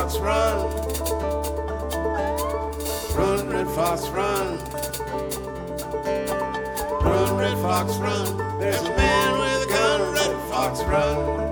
fox, run. Run, red fox, run. Run, red fox, run. There's a man with a gun, red fox, run.